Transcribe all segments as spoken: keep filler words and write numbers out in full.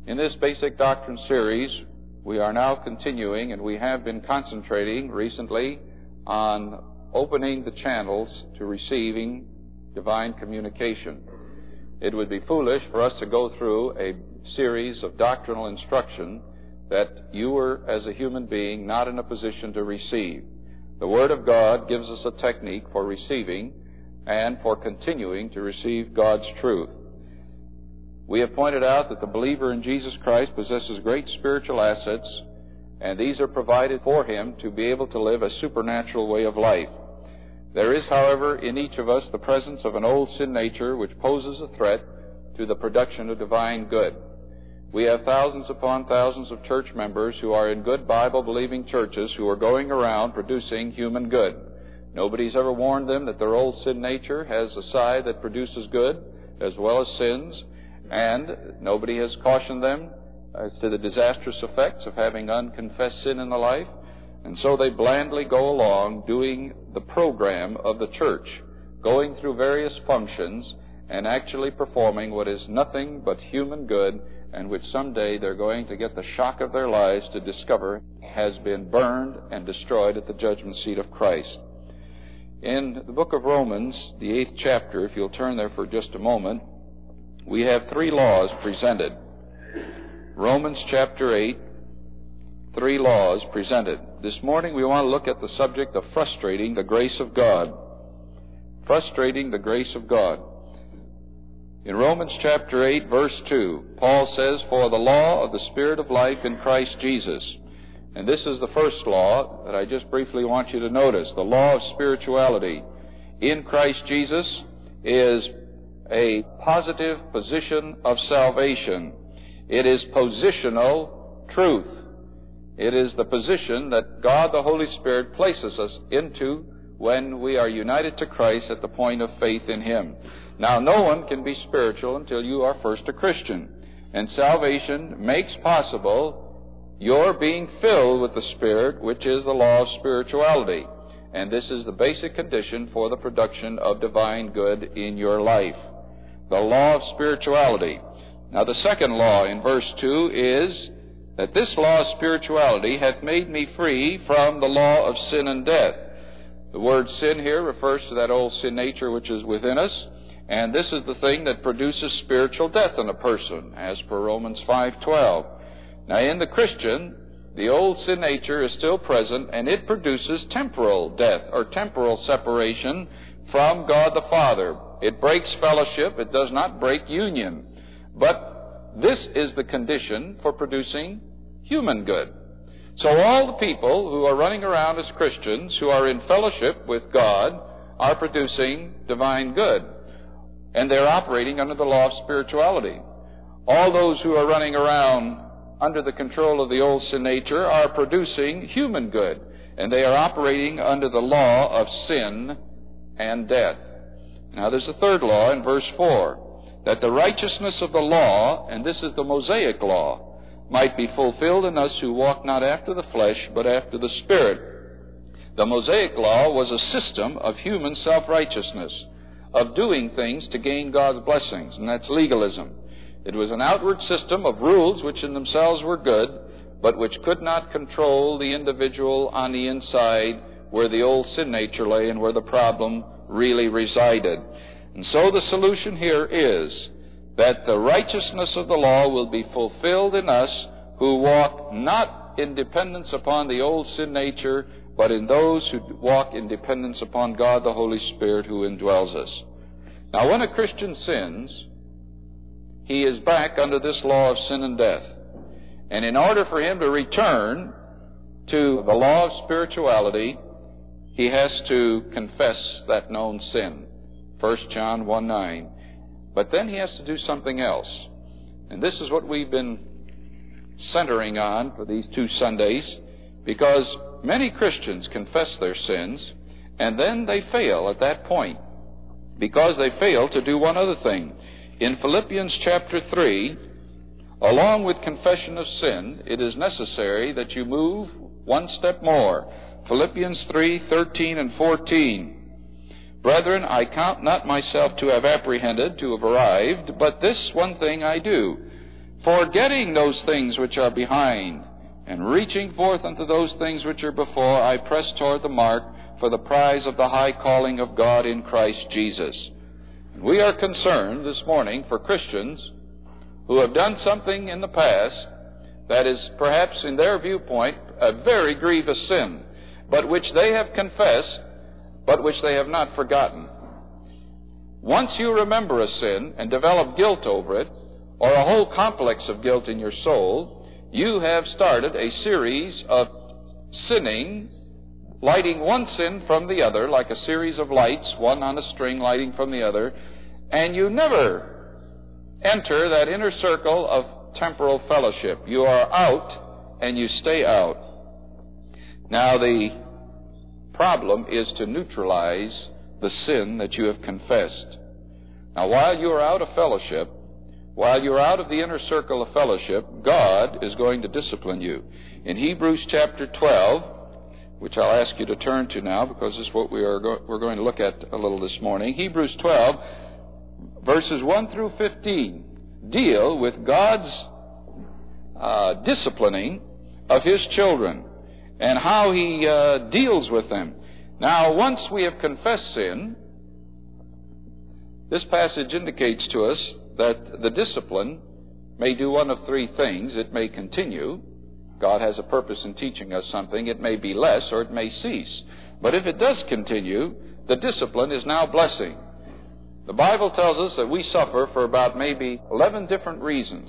In this basic doctrine series, we are now continuing, and we have been concentrating recently on opening the channels to receiving divine communication. It would be foolish for us to go through a series of doctrinal instruction that you were, as a human being, not in a position to receive. The Word of God gives us a technique for receiving and for continuing to receive God's truth. We have pointed out that the believer in Jesus Christ possesses great spiritual assets, and these are provided for him to be able to live a supernatural way of life. There is, however, in each of us the presence of an old sin nature which poses a threat to the production of divine good. We have thousands upon thousands of church members who are in good Bible-believing churches who are going around producing human good. Nobody's ever warned them that their old sin nature has a side that produces good as well as sins, and nobody has cautioned them as to the disastrous effects of having unconfessed sin in the life. And so they blandly go along doing the program of the church, going through various functions and actually performing what is nothing but human good, and which someday they're going to get the shock of their lives to discover has been burned and destroyed at the judgment seat of Christ. In the book of Romans, the eighth chapter, if you'll turn there for just a moment, we have three laws presented. Romans chapter eight, three laws presented. This morning we want to look at the subject of frustrating the grace of God. Frustrating the grace of God. In Romans chapter eight, verse two, Paul says, "For the law of the Spirit of life in Christ Jesus." And this is the first law that I just briefly want you to notice. The law of spirituality in Christ Jesus is a positive position of salvation. It is positional truth. It is the position that God the Holy Spirit places us into when we are united to Christ at the point of faith in Him. Now, no one can be spiritual until you are first a Christian. And salvation makes possible your being filled with the Spirit, which is the law of spirituality. And this is the basic condition for the production of divine good in your life. The law of spirituality. Now, the second law in verse two is that this law of spirituality hath made me free from the law of sin and death. The word sin here refers to that old sin nature which is within us, and this is the thing that produces spiritual death in a person, as per Romans five twelve. Now, in the Christian, the old sin nature is still present, and it produces temporal death, or temporal separation from God the Father. It breaks fellowship. It does not break union. But this is the condition for producing human good. So all the people who are running around as Christians, who are in fellowship with God, are producing divine good. And they're operating under the law of spirituality. All those who are running around under the control of the old sin nature are producing human good. And they are operating under the law of sin and death. Now there's a third law in verse four, that the righteousness of the law, and this is the Mosaic law, might be fulfilled in us who walk not after the flesh, but after the Spirit. The Mosaic law was a system of human self-righteousness, of doing things to gain God's blessings, and that's legalism. It was an outward system of rules which in themselves were good, but which could not control the individual on the inside where the old sin nature lay and where the problem really resided. And so the solution here is that the righteousness of the law will be fulfilled in us who walk not in dependence upon the old sin nature, but in those who walk in dependence upon God the Holy Spirit who indwells us. Now, when a Christian sins, he is back under this law of sin and death. And in order for him to return to the law of spirituality, he has to confess that known sin. First John one nine. But then he has to do something else. And this is what we've been centering on for these two Sundays, because many Christians confess their sins, and then they fail at that point, because they fail to do one other thing. In Philippians chapter three, along with confession of sin, it is necessary that you move one step more. Philippians three thirteen and fourteen. Brethren, I count not myself to have apprehended, to have arrived, but this one thing I do, Forgetting those things which are behind, and reaching forth unto those things which are before, I press toward the mark for the prize of the high calling of God in Christ Jesus. And we are concerned this morning for Christians who have done something in the past that is perhaps in their viewpoint a very grievous sin, but which they have confessed, but which they have not forgotten. Once you remember a sin and develop guilt over it, or a whole complex of guilt in your soul, you have started a series of sinning, lighting one sin from the other, like a series of lights, one on a string lighting from the other, and you never enter that inner circle of temporal fellowship. You are out, and you stay out. Now, the problem is to neutralize the sin that you have confessed. Now, while you are out of fellowship, while you're out of the inner circle of fellowship, God is going to discipline you. In Hebrews chapter twelve, which I'll ask you to turn to now because this is what we are go- we're going to look at a little this morning. Hebrews twelve, verses one through fifteen, deal with God's uh, disciplining of His children and how He uh, deals with them. Now, once we have confessed sin, this passage indicates to us that the discipline may do one of three things. It may continue. God has a purpose in teaching us something. It may be less or it may cease. But if it does continue, the discipline is now blessing. The Bible tells us that we suffer for about maybe eleven different reasons.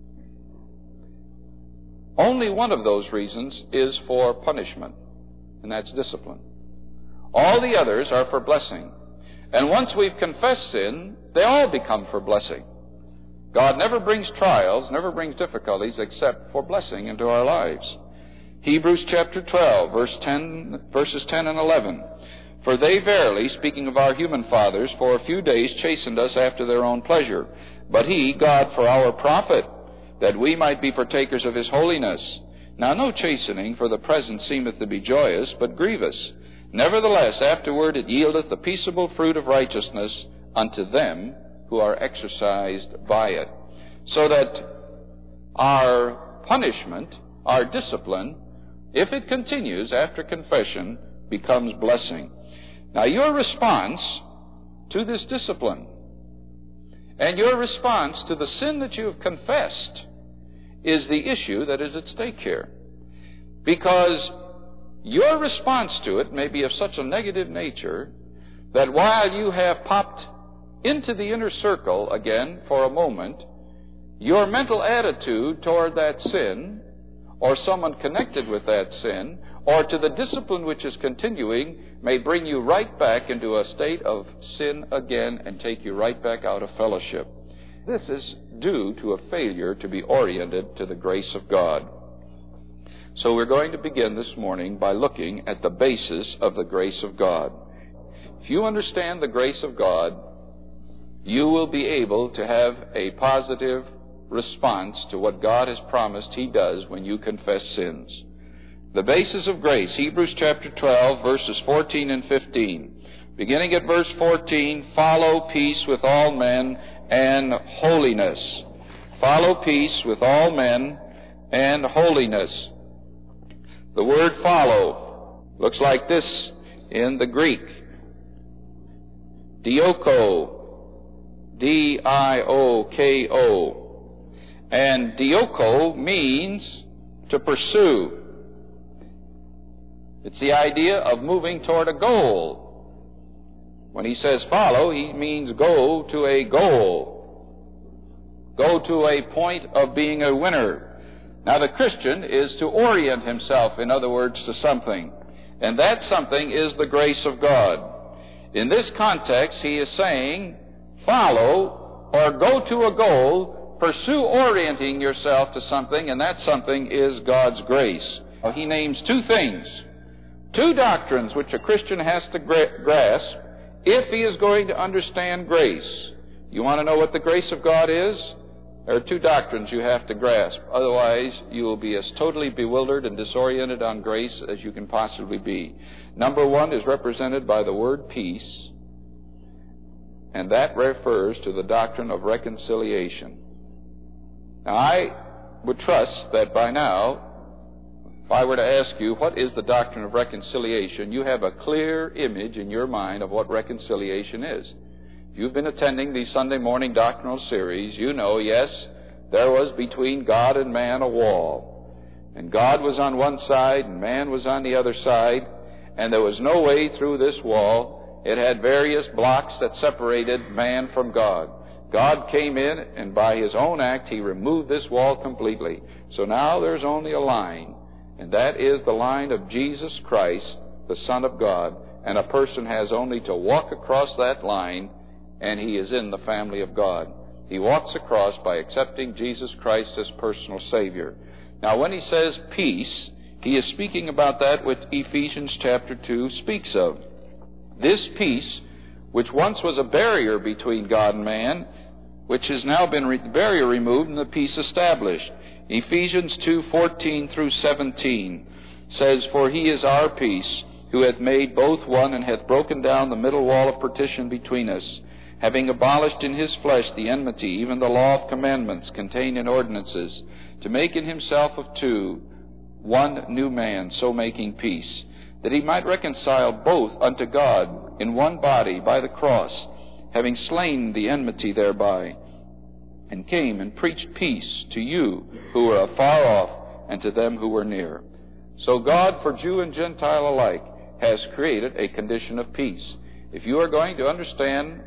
Only one of those reasons is for punishment, and that's discipline. All the others are for blessing. And once we've confessed sin, they all become for blessing. God never brings trials, never brings difficulties except for blessing into our lives. Hebrews chapter twelve, verse ten, verses ten and eleven. For they verily, speaking of our human fathers, for a few days chastened us after their own pleasure. But He, God, for our profit, that we might be partakers of His holiness. Now no chastening for the present seemeth to be joyous, but grievous. Nevertheless, afterward it yieldeth the peaceable fruit of righteousness unto them who are exercised by it. So that our punishment, our discipline, if it continues after confession, becomes blessing. Now, your response to this discipline and your response to the sin that you have confessed is the issue that is at stake here. Because your response to it may be of such a negative nature that while you have popped into the inner circle again for a moment, your mental attitude toward that sin, or someone connected with that sin, or to the discipline which is continuing, may bring you right back into a state of sin again and take you right back out of fellowship. This is due to a failure to be oriented to the grace of God. So we're going to begin this morning by looking at the basis of the grace of God. If you understand the grace of God, you will be able to have a positive response to what God has promised He does when you confess sins. The basis of grace, Hebrews chapter twelve, verses fourteen and fifteen. Beginning at verse fourteen, follow peace with all men and holiness. Follow peace with all men and holiness. The word follow looks like this in the Greek. Dioko, D I O K O. And dioko means to pursue. It's the idea of moving toward a goal. When he says follow, he means go to a goal. Go to a point of being a winner. Now, the Christian is to orient himself, in other words, to something. And that something is the grace of God. In this context, he is saying, follow or go to a goal, pursue orienting yourself to something, and that something is God's grace. He names two things, two doctrines which a Christian has to gra- grasp if he is going to understand grace. You want to know what the grace of God is? There are two doctrines you have to grasp. Otherwise, you will be as totally bewildered and disoriented on grace as you can possibly be. Number one is represented by the word peace, and that refers to the doctrine of reconciliation. Now, I would trust that by now, if I were to ask you, what is the doctrine of reconciliation, you have a clear image in your mind of what reconciliation is. If you've been attending the Sunday morning doctrinal series, you know, yes, there was between God and man a wall. And God was on one side and man was on the other side, and there was no way through this wall. It had various blocks that separated man from God. God came in, and by His own act, He removed this wall completely. So now there's only a line, and that is the line of Jesus Christ, the Son of God, and a person has only to walk across that line, and he is in the family of God. He walks across by accepting Jesus Christ as personal Savior. Now, when he says peace, he is speaking about that which Ephesians chapter two speaks of. This peace, which once was a barrier between God and man, which has now been re- the barrier removed and the peace established. Ephesians two fourteen through seventeen says, "For He is our peace, who hath made both one, and hath broken down the middle wall of partition between us, having abolished in His flesh the enmity, even the law of commandments contained in ordinances, to make in Himself of two one new man, so making peace, that He might reconcile both unto God in one body by the cross, having slain the enmity thereby, and came and preached peace to you who were afar off, and to them who were near." So God, for Jew and Gentile alike, has created a condition of peace. If you are going to understand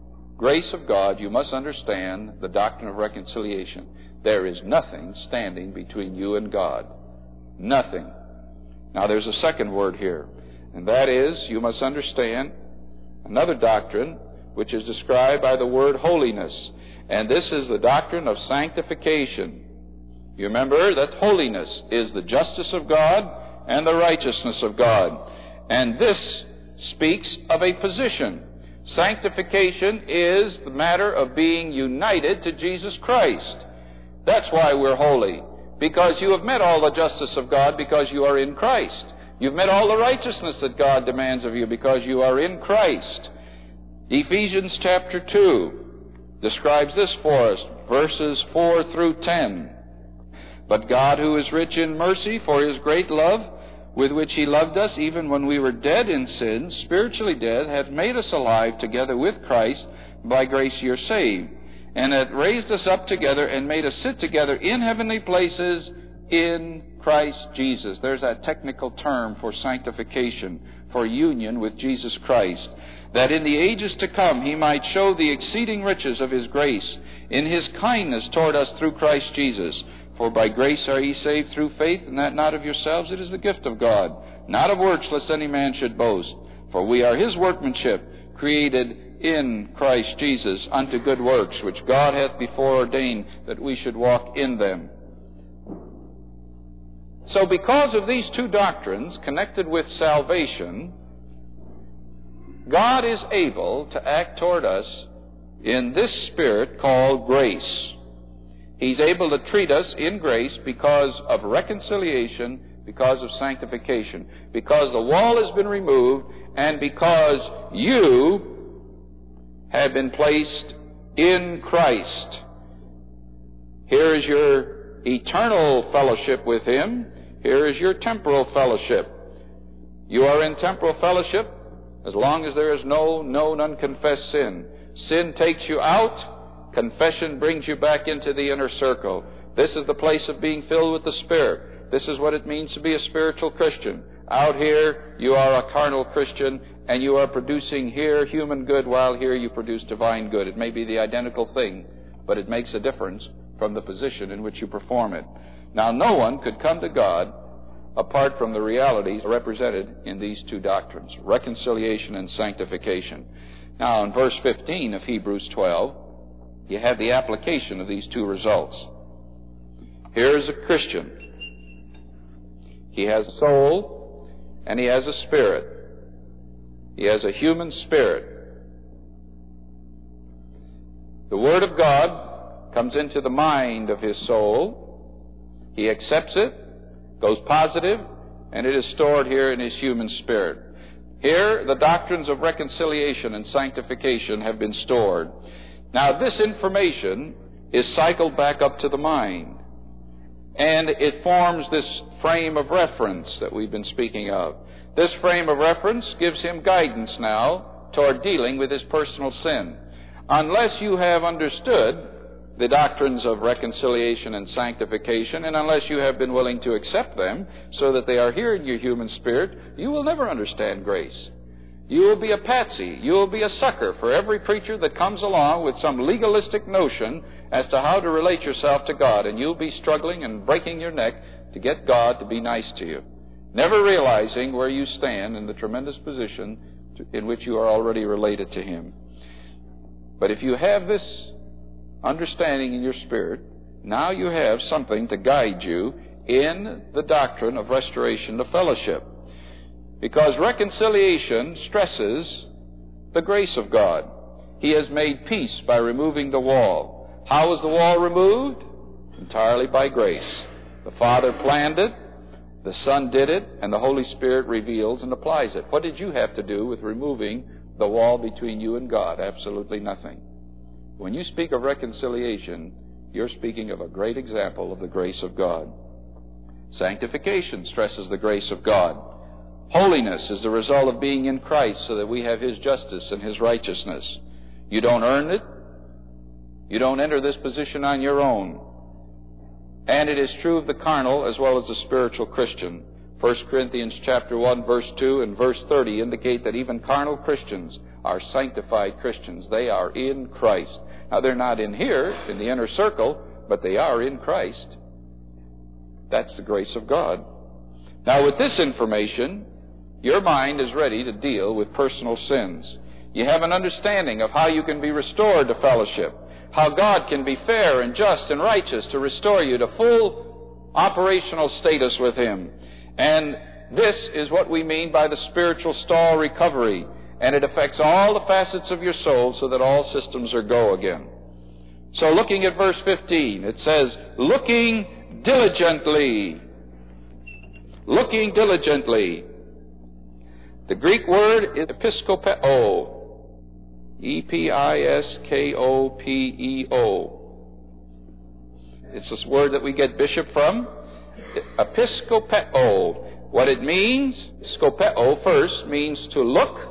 grace of God, you must understand the doctrine of reconciliation. There is nothing standing between you and God. Nothing. Now there's a second word here, and that is, you must understand another doctrine which is described by the word holiness, and this is the doctrine of sanctification. You remember that holiness is the justice of God and the righteousness of God, and this speaks of a position. Sanctification is the matter of being united to Jesus Christ. That's why we're holy, because you have met all the justice of God because you are in Christ. You've met all the righteousness that God demands of you because you are in Christ. Ephesians chapter two describes this for us, verses four through ten. "But God, who is rich in mercy, for His great love, with which He loved us, even when we were dead in sins, spiritually dead, hath made us alive together with Christ. By grace ye are saved, and hath raised us up together, and made us sit together in heavenly places in Christ Jesus." There's that technical term for sanctification, for union with Jesus Christ. "That in the ages to come He might show the exceeding riches of His grace in His kindness toward us through Christ Jesus. For by grace are ye saved through faith, and that not of yourselves, it is the gift of God, not of works, lest any man should boast. For we are His workmanship, created in Christ Jesus unto good works, which God hath before ordained that we should walk in them." So because of these two doctrines connected with salvation, God is able to act toward us in this spirit called grace. He's able to treat us in grace because of reconciliation, because of sanctification, because the wall has been removed, and because you have been placed in Christ. Here is your eternal fellowship with Him. Here is your temporal fellowship. You are in temporal fellowship as long as there is no known unconfessed sin. Sin takes you out. Confession brings you back into the inner circle. This is the place of being filled with the Spirit. This is what it means to be a spiritual Christian. Out here, you are a carnal Christian, and you are producing here human good, while here you produce divine good. It may be the identical thing, but it makes a difference from the position in which you perform it. Now, no one could come to God apart from the realities represented in these two doctrines, reconciliation and sanctification. Now, in verse fifteen of Hebrews twelve, you have the application of these two results. Here is a Christian. He has a soul and he has a spirit. He has a human spirit. The Word of God comes into the mind of his soul. He accepts it, goes positive, and it is stored here in his human spirit. Here, the doctrines of reconciliation and sanctification have been stored. Now, this information is cycled back up to the mind. And it forms this frame of reference that we've been speaking of. This frame of reference gives him guidance now toward dealing with his personal sin. Unless you have understood the doctrines of reconciliation and sanctification, and unless you have been willing to accept them so that they are here in your human spirit, you will never understand grace. You will be a patsy. You will be a sucker for every preacher that comes along with some legalistic notion as to how to relate yourself to God, and you'll be struggling and breaking your neck to get God to be nice to you, never realizing where you stand in the tremendous position to, in which you are already related to Him. But if you have this understanding in your spirit, now you have something to guide you in the doctrine of restoration to fellowship. Because reconciliation stresses the grace of God. He has made peace by removing the wall. How was the wall removed? Entirely by grace. The Father planned it, the Son did it, and the Holy Spirit reveals and applies it. What did you have to do with removing the wall between you and God? Absolutely nothing. When you speak of reconciliation, you're speaking of a great example of the grace of God. Sanctification stresses the grace of God. Holiness is the result of being in Christ so that we have His justice and His righteousness. You don't earn it. You don't enter this position on your own. And it is true of the carnal as well as the spiritual Christian. First Corinthians chapter one, verse two and verse thirty indicate that even carnal Christians are sanctified Christians. They are in Christ. Now, they're not in here, in the inner circle, but they are in Christ. That's the grace of God. Now, with this information, your mind is ready to deal with personal sins. You have an understanding of how you can be restored to fellowship, how God can be fair and just and righteous to restore you to full operational status with Him. And this is what we mean by the spiritual stall recovery. And it affects all the facets of your soul so that all systems are go again. So looking at verse fifteen, it says, looking diligently. Looking diligently. The Greek word is episkopeo. E P I S K O P E O. It's this word that we get bishop from. Episkopeo. What it means, skopeo first means to look,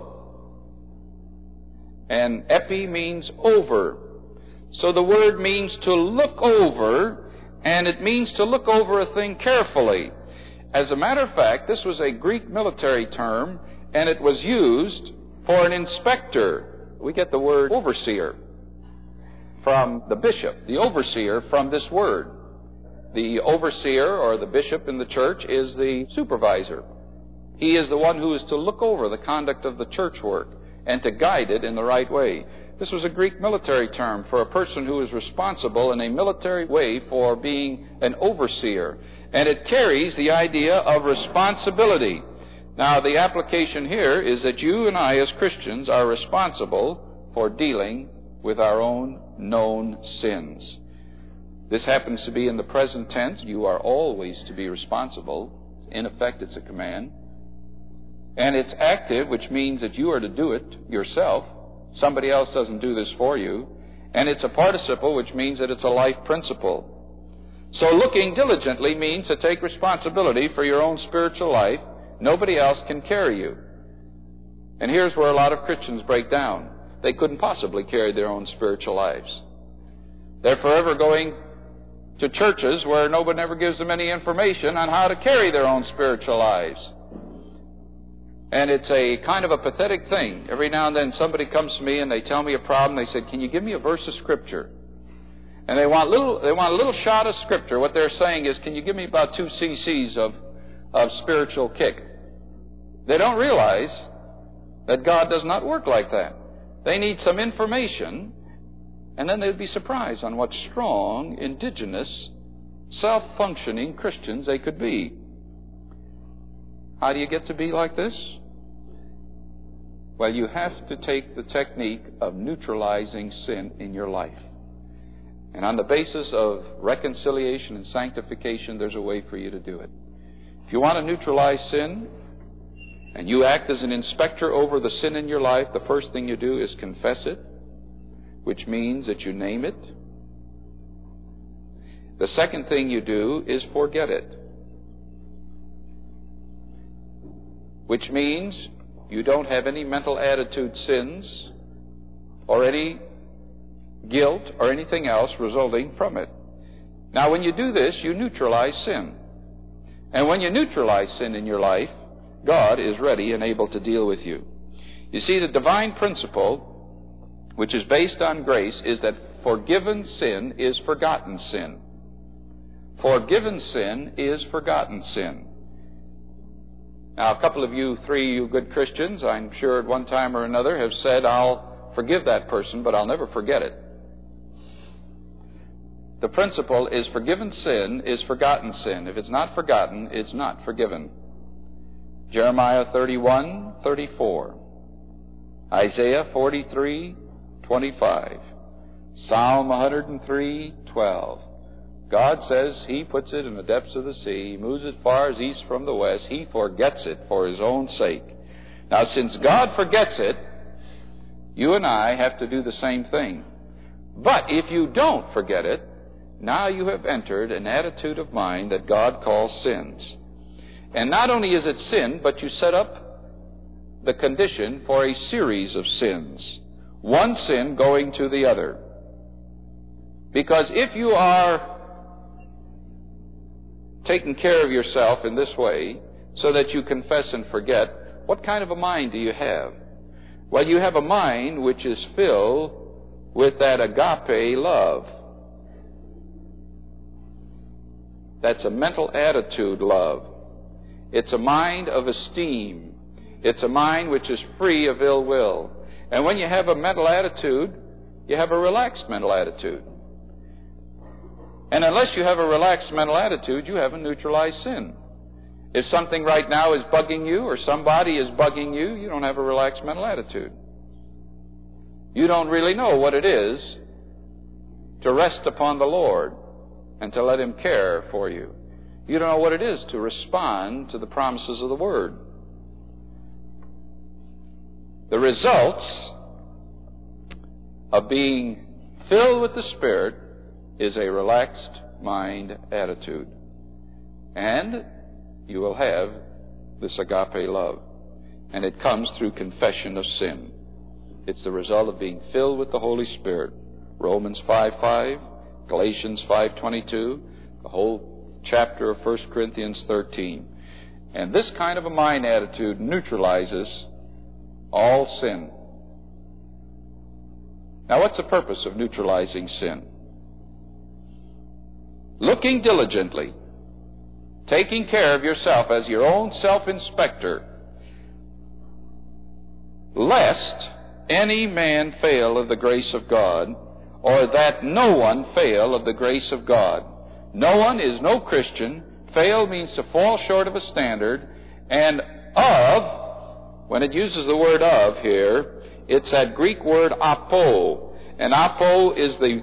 and epi means over. So the word means to look over, and it means to look over a thing carefully. As a matter of fact, this was a Greek military term, and it was used for an inspector. We get the word overseer from the bishop, the overseer from this word. The overseer or the bishop in the church is the supervisor. He is the one who is to look over the conduct of the church work and to guide it in the right way. This was a Greek military term for a person who is responsible in a military way for being an overseer. And it carries the idea of responsibility. Now, the application here is that you and I as Christians are responsible for dealing with our own known sins. This happens to be in the present tense. You are always to be responsible. In effect, it's a command. And it's active, which means that you are to do it yourself. Somebody else doesn't do this for you. And it's a participle, which means that it's a life principle. So looking diligently means to take responsibility for your own spiritual life. Nobody else can carry you. And here's where a lot of Christians break down. They couldn't possibly carry their own spiritual lives. They're forever going to churches where nobody ever gives them any information on how to carry their own spiritual lives. And it's a kind of a pathetic thing. Every now and then somebody comes to me and they tell me a problem. They said, can you give me a verse of Scripture? And they want little, they want a little shot of Scripture. What they're saying is, can you give me about two cc's of, of spiritual kick? They don't realize that God does not work like that. They need some information, and then they'd be surprised on what strong, indigenous, self-functioning Christians they could be. How do you get to be like this? Well, you have to take the technique of neutralizing sin in your life. And on the basis of reconciliation and sanctification, there's a way for you to do it. If you want to neutralize sin, and you act as an inspector over the sin in your life, the first thing you do is confess it, which means that you name it, The second thing you do is forget it, which means you don't have any mental attitude sins or any guilt or anything else resulting from it. Now, when you do this, you neutralize sin. And when you neutralize sin in your life, God is ready and able to deal with you. You see, the divine principle, which is based on grace, is that forgiven sin is forgotten sin. Forgiven sin is forgotten sin. Now, a couple of you, three you good Christians, I'm sure at one time or another have said, I'll forgive that person, but I'll never forget it. The principle is forgiven sin is forgotten sin. If it's not forgotten, it's not forgiven. Jeremiah thirty-one thirty-four, Isaiah forty-three twenty-five, Psalm one hundred three twelve. God says He puts it in the depths of the sea. He moves it far as east from the west. He forgets it for His own sake. Now, since God forgets it, you and I have to do the same thing. But if you don't forget it, now you have entered an attitude of mind that God calls sins. And not only is it sin, but you set up the condition for a series of sins, one sin going to the other. Because if you are taking care of yourself in this way, so that you confess and forget, what kind of a mind do you have? Well, you have a mind which is filled with that agape love. That's a mental attitude love. It's a mind of esteem. It's a mind which is free of ill will. And when you have a mental attitude, you have a relaxed mental attitude. And unless you have a relaxed mental attitude, you haven't neutralized sin. If something right now is bugging you or somebody is bugging you, you don't have a relaxed mental attitude. You don't really know what it is to rest upon the Lord and to let Him care for you. You don't know what it is to respond to the promises of the Word. The results of being filled with the Spirit is a relaxed mind attitude. And you will have this agape love. And it comes through confession of sin. It's the result of being filled with the Holy Spirit. Romans five five, Galatians five twenty-two, the whole chapter of First Corinthians thirteen. And this kind of a mind attitude neutralizes all sin. Now, what's the purpose of neutralizing sin? Looking diligently, taking care of yourself as your own self-inspector, lest any man fail of the grace of God, or that no one fail of the grace of God. No one is no Christian. Fail means to fall short of a standard. And of, when it uses the word of here, it's that Greek word apo. And apo is the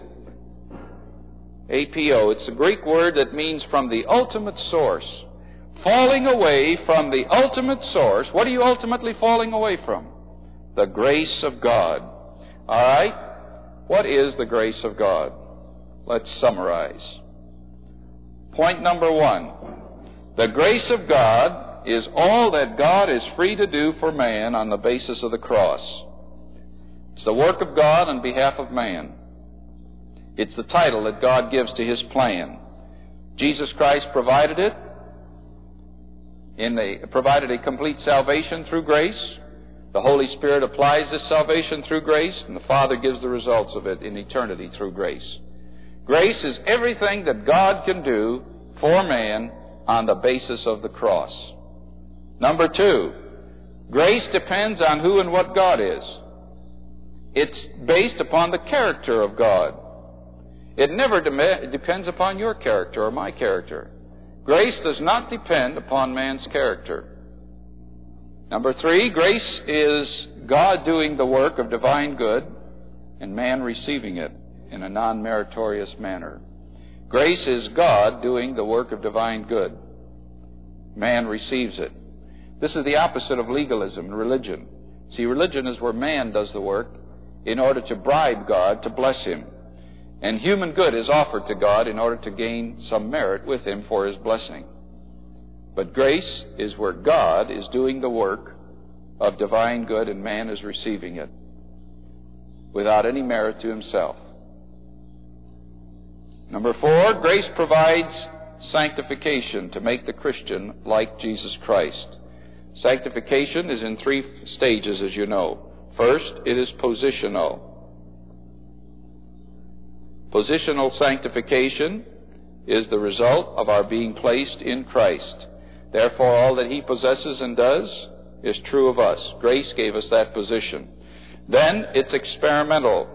A P O. It's a Greek word that means from the ultimate source. Falling away from the ultimate source. What are you ultimately falling away from? The grace of God. All right? What is the grace of God? Let's summarize. Point number one. The grace of God is all that God is free to do for man on the basis of the cross. It's the work of God on behalf of man. It's the title that God gives to His plan. Jesus Christ provided it. In the, provided a complete salvation through grace. The Holy Spirit applies this salvation through grace, and the Father gives the results of it in eternity through grace. Grace is everything that God can do for man on the basis of the cross. Number two, grace depends on who and what God is. It's based upon the character of God. It never de- depends upon your character or my character. Grace does not depend upon man's character. Number three, grace is God doing the work of divine good and man receiving it in a non-meritorious manner. Grace is God doing the work of divine good. Man receives it. This is the opposite of legalism and religion. See, religion is where man does the work in order to bribe God to bless him. And human good is offered to God in order to gain some merit with Him for His blessing. But grace is where God is doing the work of divine good and man is receiving it without any merit to himself. Number four, grace provides sanctification to make the Christian like Jesus Christ. Sanctification is in three stages, as you know. First, it is positional. Positional sanctification is the result of our being placed in Christ. Therefore, all that He possesses and does is true of us. Grace gave us that position. Then, it's experimental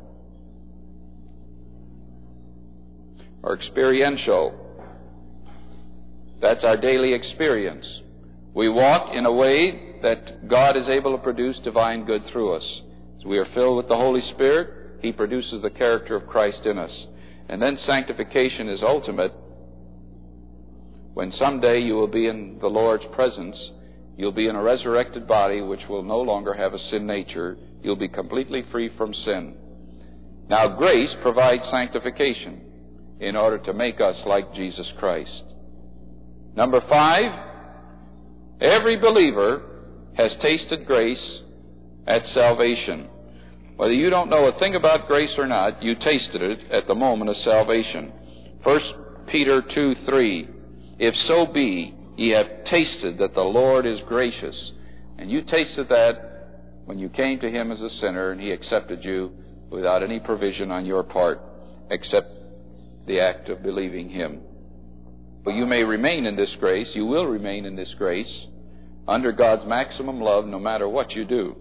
or experiential. That's our daily experience. We walk in a way that God is able to produce divine good through us. As we are filled with the Holy Spirit, He produces the character of Christ in us. And then sanctification is ultimate. When someday you will be in the Lord's presence, you'll be in a resurrected body which will no longer have a sin nature. You'll be completely free from sin. Now, grace provides sanctification in order to make us like Jesus Christ. Number five, every believer has tasted grace at salvation. Whether you don't know a thing about grace or not, you tasted it at the moment of salvation. First Peter two three, if so be ye have tasted that the Lord is gracious. And you tasted that when you came to Him as a sinner and He accepted you without any provision on your part except the act of believing Him. But you may remain in this grace, you will remain in this grace, under God's maximum love no matter what you do.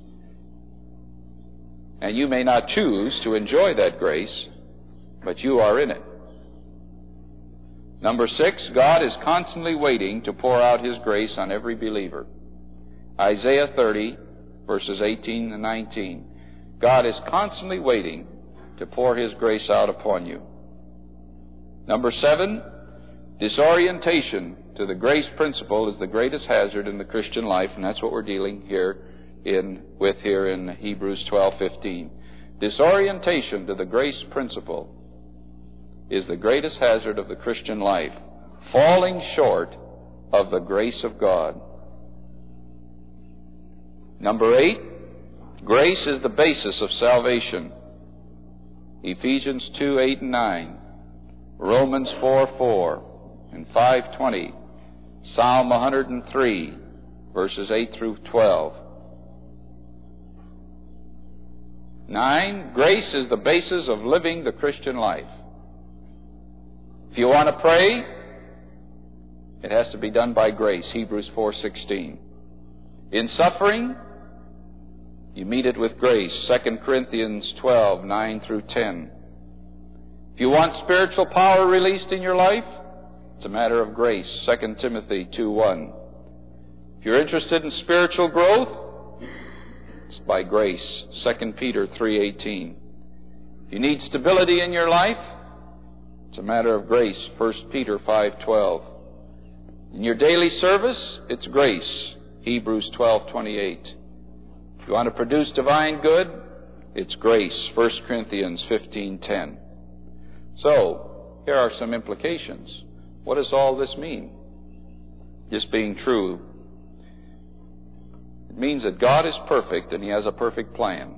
And you may not choose to enjoy that grace, but you are in it. Number six, God is constantly waiting to pour out His grace on every believer. Isaiah thirty, verses eighteen and nineteen. God is constantly waiting to pour His grace out upon you. Number seven, disorientation to the grace principle is the greatest hazard in the Christian life, and that's what we're dealing here in with here in Hebrews twelve fifteen. Disorientation to the grace principle is the greatest hazard of the Christian life, falling short of the grace of God. Number eight, grace is the basis of salvation. Ephesians two eight and nine, Romans four four, and five twenty, Psalm one hundred three, verses eight through twelve. Nine, grace is the basis of living the Christian life. If you want to pray, it has to be done by grace, Hebrews four sixteen. In suffering, you meet it with grace, Second Corinthians twelve nine through ten. If you want spiritual power released in your life, it's a matter of grace, Second Timothy two one. If you're interested in spiritual growth, it's by grace, Second Peter three eighteen. If you need stability in your life, it's a matter of grace, First Peter five twelve. In your daily service, it's grace, Hebrews twelve twenty-eight. If you want to produce divine good, it's grace, First Corinthians fifteen ten. So, here are some implications. What does all this mean? This being true, it means that God is perfect and He has a perfect plan.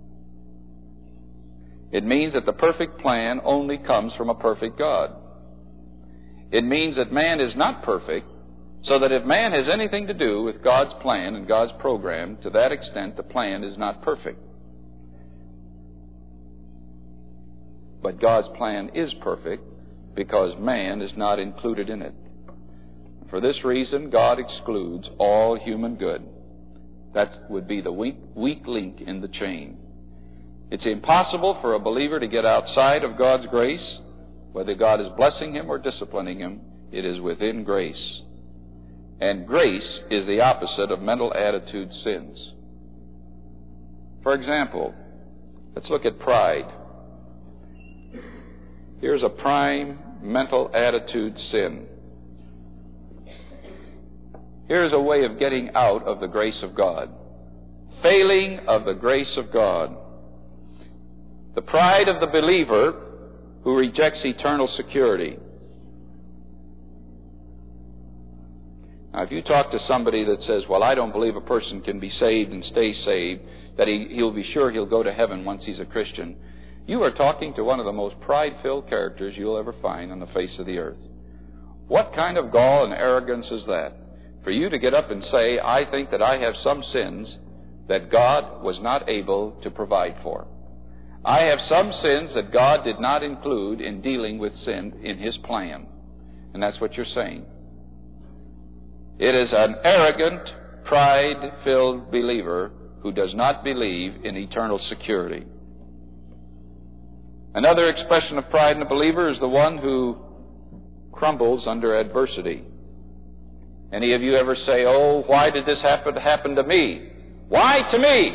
It means that the perfect plan only comes from a perfect God. It means that man is not perfect, so that if man has anything to do with God's plan and God's program, to that extent the plan is not perfect. But God's plan is perfect because man is not included in it. For this reason, God excludes all human good. That would be the weak, weak link in the chain. It's impossible for a believer to get outside of God's grace. Whether God is blessing him or disciplining him, it is within grace. And grace is the opposite of mental attitude sins. For example, let's look at pride. Here's a prime mental attitude sin. Here's a way of getting out of the grace of God. Failing of the grace of God. The pride of the believer who rejects eternal security. Now, if you talk to somebody that says, well, I don't believe a person can be saved and stay saved, that he, he'll be sure he'll go to heaven once he's a Christian, you are talking to one of the most pride-filled characters you'll ever find on the face of the earth. What kind of gall and arrogance is that? For you to get up and say, I think that I have some sins that God was not able to provide for. I have some sins that God did not include in dealing with sin in His plan. And that's what you're saying. It is an arrogant, pride-filled believer who does not believe in eternal security. Another expression of pride in a believer is the one who crumbles under adversity. Any of you ever say, oh, why did this happen, happen to me? Why to me?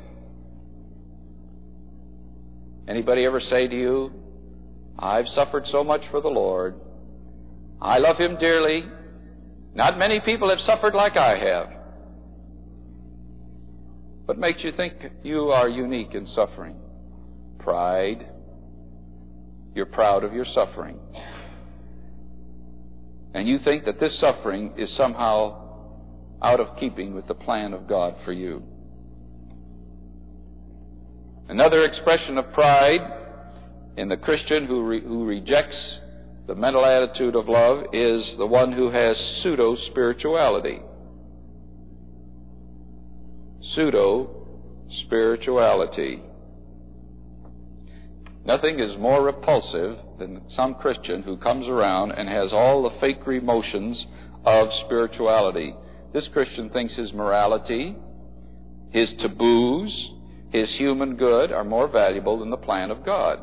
Anybody ever say to you, I've suffered so much for the Lord. I love Him dearly. Not many people have suffered like I have. What makes you think you are unique in suffering? Pride. You're proud of your suffering. And you think that this suffering is somehow out of keeping with the plan of God for you. Another expression of pride in the Christian who, re- who rejects the mental attitude of love is the one who has pseudo-spirituality. Pseudo-spirituality. Nothing is more repulsive than some Christian who comes around and has all the fake emotions of spirituality. This Christian thinks his morality, his taboos, his human good are more valuable than the plan of God.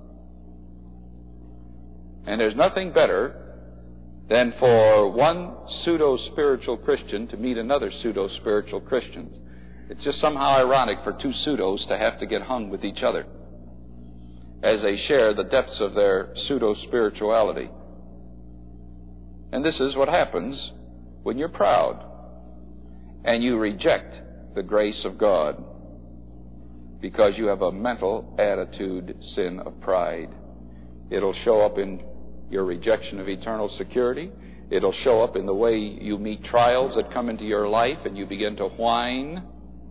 And there's nothing better than for one pseudo-spiritual Christian to meet another pseudo-spiritual Christian. It's just somehow ironic for two pseudos to have to get hung with each other as they share the depths of their pseudo-spirituality. And this is what happens when you're proud and you reject the grace of God because you have a mental attitude sin of pride. It'll show up in your rejection of eternal security. It'll show up in the way you meet trials that come into your life and you begin to whine.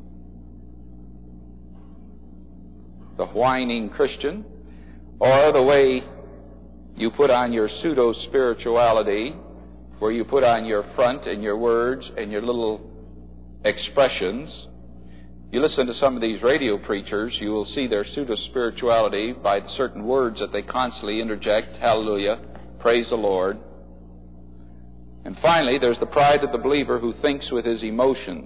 The whining Christian. Or the way you put on your pseudo-spirituality, where you put on your front and your words and your little expressions. You listen to some of these radio preachers, you will see their pseudo-spirituality by certain words that they constantly interject. Hallelujah. Praise the Lord. And finally, there's the pride of the believer who thinks with his emotions.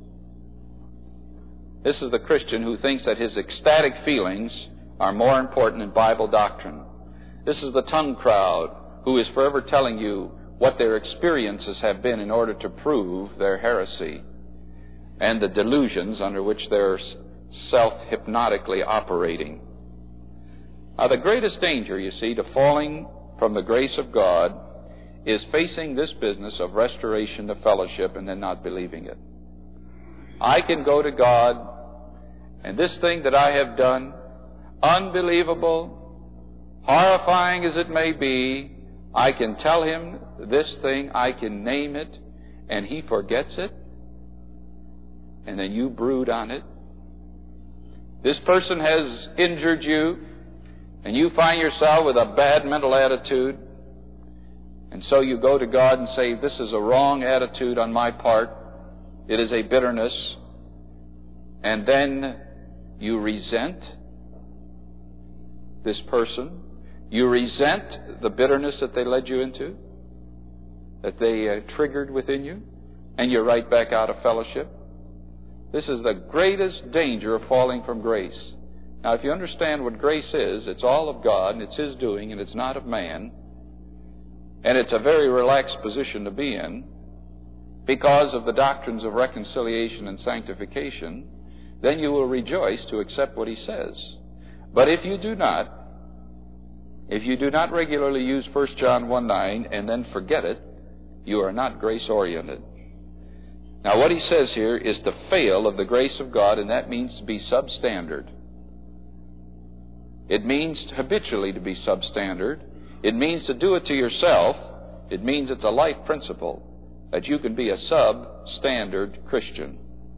This is the Christian who thinks that his ecstatic feelings are more important than Bible doctrine. This is the tongue crowd who is forever telling you what their experiences have been in order to prove their heresy and the delusions under which they're self-hypnotically operating. Now, the greatest danger, you see, to falling from the grace of God is facing this business of restoration to fellowship and then not believing it. I can go to God, and this thing that I have done, unbelievable, horrifying as it may be, I can tell Him this thing, I can name it, and He forgets it, and then you brood on it. This person has injured you, and you find yourself with a bad mental attitude, and so you go to God and say, this is a wrong attitude on my part, it is a bitterness, and then you resent this person. You resent the bitterness that they led you into, that they uh, triggered within you, and you're right back out of fellowship. This is the greatest danger of falling from grace. Now, if you understand what grace is, it's all of God, and it's His doing, and it's not of man, and it's a very relaxed position to be in because of the doctrines of reconciliation and sanctification, then you will rejoice to accept what He says. But if you do not, if you do not regularly use First John one nine and then forget it, you are not grace-oriented. Now, what he says here is to fail of the grace of God, and that means to be substandard. It means habitually to be substandard. It means to do it to yourself. It means it's a life principle that you can be a substandard Christian.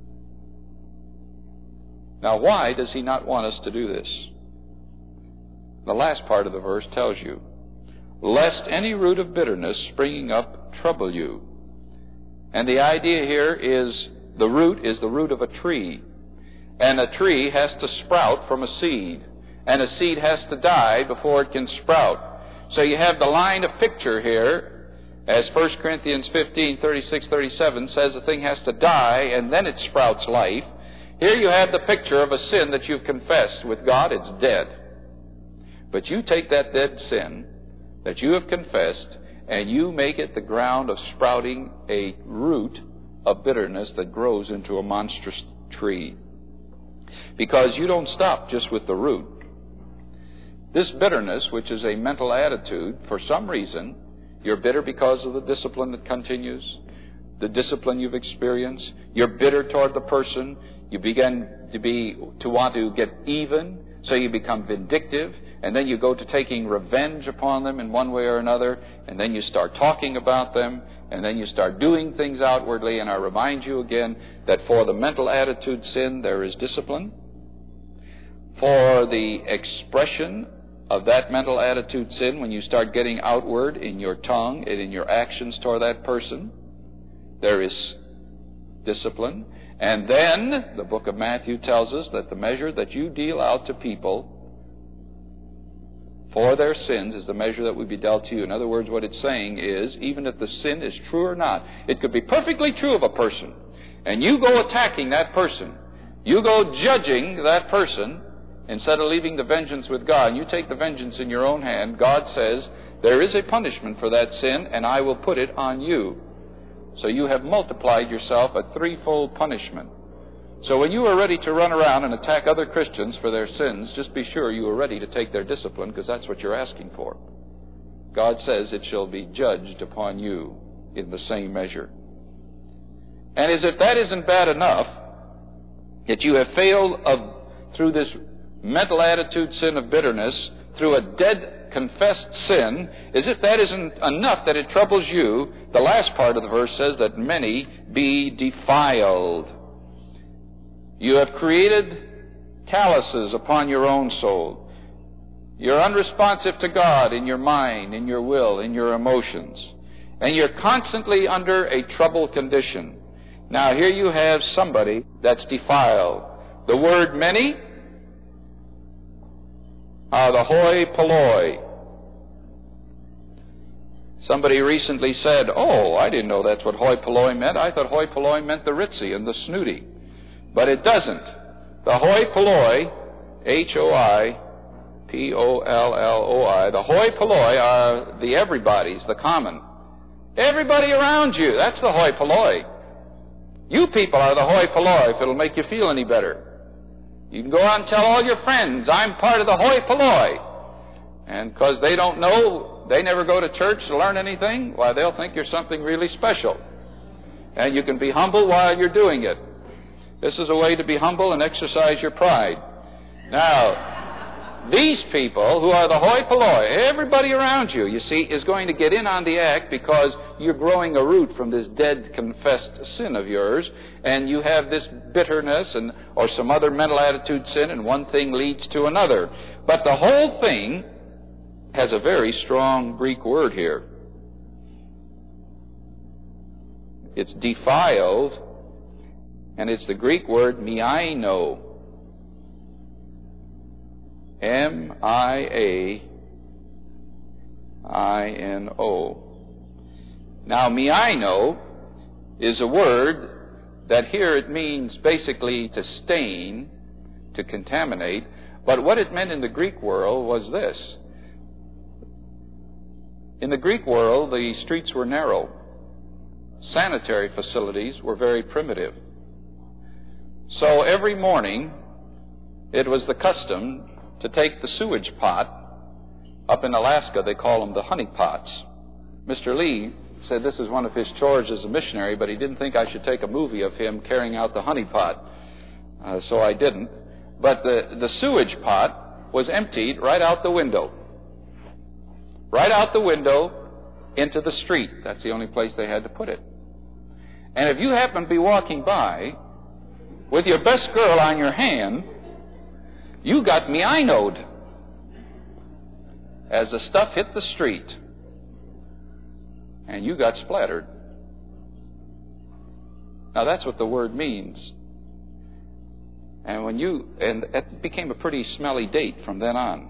Now, why does he not want us to do this? The last part of the verse tells you, lest any root of bitterness springing up trouble you. And the idea here is the root is the root of a tree. And a tree has to sprout from a seed. And a seed has to die before it can sprout. So you have the line of picture here, as First Corinthians fifteen, thirty-six, thirty-seven says the thing has to die and then it sprouts life. Here you have the picture of a sin that you've confessed. With God, it's dead. But you take that dead sin that you have confessed and you make it the ground of sprouting a root of bitterness that grows into a monstrous tree. Because you don't stop just with the root. This bitterness, which is a mental attitude, for some reason, you're bitter because of the discipline that continues, the discipline you've experienced. You're bitter toward the person. You begin to be to want to get even, so you become vindictive, and then you go to taking revenge upon them in one way or another, and then you start talking about them, and then you start doing things outwardly. And I remind you again that for the mental attitude sin, there is discipline. For the expression of that mental attitude sin, when you start getting outward in your tongue and in your actions toward that person, there is discipline. And then the book of Matthew tells us that the measure that you deal out to people for their sins is the measure that would be dealt to you. In other words, what it's saying is, even if the sin is true or not, it could be perfectly true of a person, and you go attacking that person, you go judging that person, instead of leaving the vengeance with God, and you take the vengeance in your own hand, God says, there is a punishment for that sin, and I will put it on you. So you have multiplied yourself a threefold punishment. So when you are ready to run around and attack other Christians for their sins, just be sure you are ready to take their discipline, because that's what you're asking for. God says it shall be judged upon you in the same measure. And as if that isn't bad enough, that you have failed of, through this mental attitude sin of bitterness, through a dead confessed sin, as if that isn't enough that it troubles you, the last part of the verse says that many be defiled. You have created calluses upon your own soul. You're unresponsive to God in your mind, in your will, in your emotions. And you're constantly under a troubled condition. Now here you have somebody that's defiled. The word many are the hoi polloi. Somebody recently said, oh, I didn't know that's what hoi polloi meant. I thought hoi polloi meant the ritzy and the snooty. But it doesn't. The hoi polloi, H O I P O L L O I, the hoi polloi are the everybodies, the common. Everybody around you, that's the hoi polloi. You people are the hoi polloi, if it'll make you feel any better. You can go out and tell all your friends, I'm part of the hoi polloi. And because they don't know, they never go to church to learn anything, why, they'll think you're something really special. And you can be humble while you're doing it. This is a way to be humble and exercise your pride. Now, these people who are the hoi polloi, everybody around you, you see, is going to get in on the act because you're growing a root from this dead confessed sin of yours, and you have this bitterness and or some other mental attitude sin, and one thing leads to another. But the whole thing has a very strong Greek word here. It's defiled, and it's the Greek word miaino. M I A I N O. Now, miaino is a word that here it means basically to stain, to contaminate, but what it meant in the Greek world was this. In the Greek world, the streets were narrow. Sanitary facilities were very primitive. So every morning, it was the custom to take the sewage pot. Up in Alaska, they call them the honey pots. Mister Lee said this is one of his chores as a missionary, but he didn't think I should take a movie of him carrying out the honey pot. Uh, so I didn't. But the, the sewage pot was emptied right out the window. Right out the window into the street. That's the only place they had to put it. And if you happen to be walking by with your best girl on your hand, you got meinoed as the stuff hit the street. And you got splattered. Now that's what the word means. And when you, and it became a pretty smelly date from then on.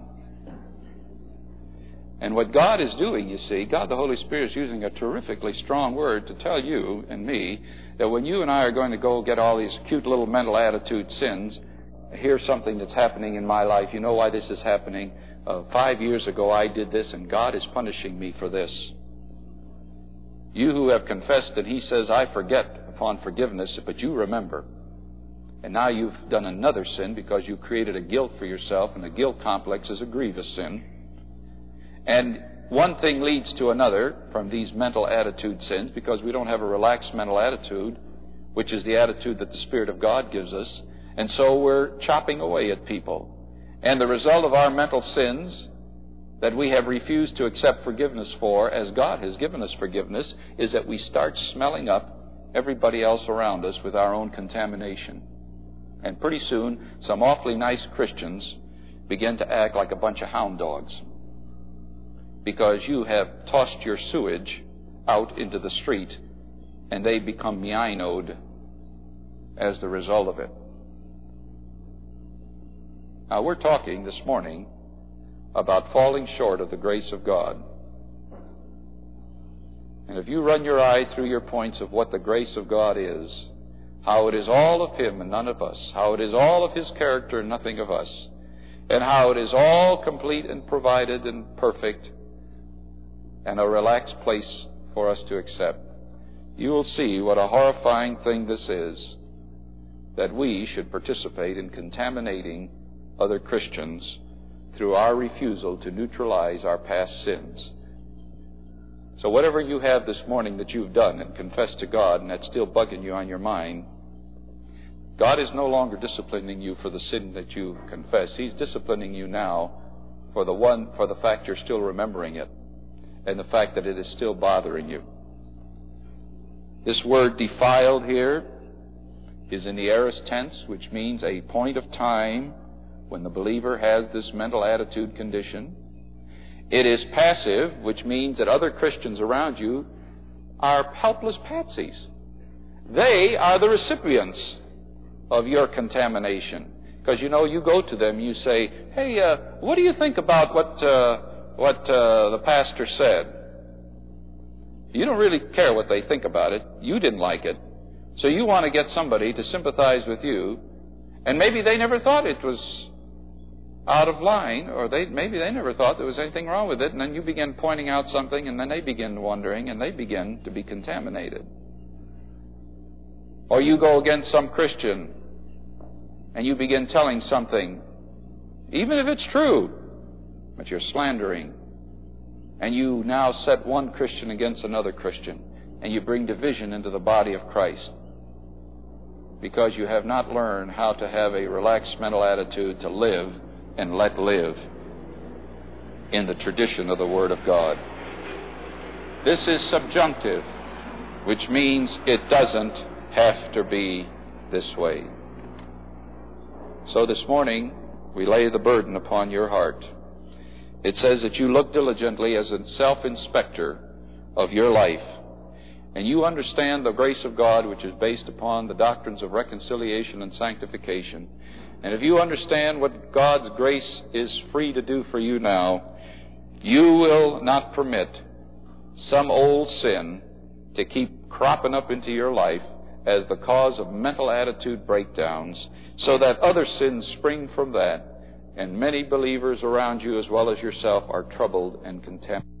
And what God is doing, you see, God the Holy Spirit is using a terrifically strong word to tell you and me that when you and I are going to go get all these cute little mental attitude sins, here's something that's happening in my life. You know why this is happening? Uh, five years ago I did this and God is punishing me for this. You who have confessed, and he says, I forget upon forgiveness, but you remember. And now you've done another sin because you created a guilt for yourself, and the guilt complex is a grievous sin. And one thing leads to another from these mental attitude sins because we don't have a relaxed mental attitude, which is the attitude that the Spirit of God gives us. And so we're chopping away at people. And the result of our mental sins that we have refused to accept forgiveness for, as God has given us forgiveness, is that we start smelling up everybody else around us with our own contamination. And pretty soon, some awfully nice Christians begin to act like a bunch of hound dogs because you have tossed your sewage out into the street and they become meinoed as the result of it. Now, we're talking this morning about falling short of the grace of God. And if you run your eye through your points of what the grace of God is, how it is all of Him and none of us, how it is all of His character and nothing of us, and how it is all complete and provided and perfect and a relaxed place for us to accept, you will see what a horrifying thing this is, that we should participate in contaminating other Christians through our refusal to neutralize our past sins. So whatever you have this morning that you've done and confessed to God and that's still bugging you on your mind, God is no longer disciplining you for the sin that you confess. He's disciplining you now for the one, for the fact you're still remembering it and the fact that it is still bothering you. This word defiled here is in the aorist tense, which means a point of time when the believer has this mental attitude condition. It is passive, which means that other Christians around you are helpless patsies. They are the recipients of your contamination. Because, you know, you go to them, you say, hey, uh, what do you think about what, uh, what uh, the pastor said? You don't really care what they think about it. You didn't like it. So you want to get somebody to sympathize with you, and maybe they never thought it was out of line, or they maybe they never thought there was anything wrong with it, and then you begin pointing out something, and then they begin wondering, and they begin to be contaminated. Or you go against some Christian, and you begin telling something, even if it's true, but you're slandering, and you now set one Christian against another Christian, and you bring division into the body of Christ, because you have not learned how to have a relaxed mental attitude to live and let live in the tradition of the Word of God. This is subjunctive, which means it doesn't have to be this way. So this morning, we lay the burden upon your heart. It says that you look diligently as a self-inspector of your life, and you understand the grace of God, which is based upon the doctrines of reconciliation and sanctification. And if you understand what God's grace is free to do for you now, you will not permit some old sin to keep cropping up into your life as the cause of mental attitude breakdowns, so that other sins spring from that, and many believers around you as well as yourself are troubled and contaminated.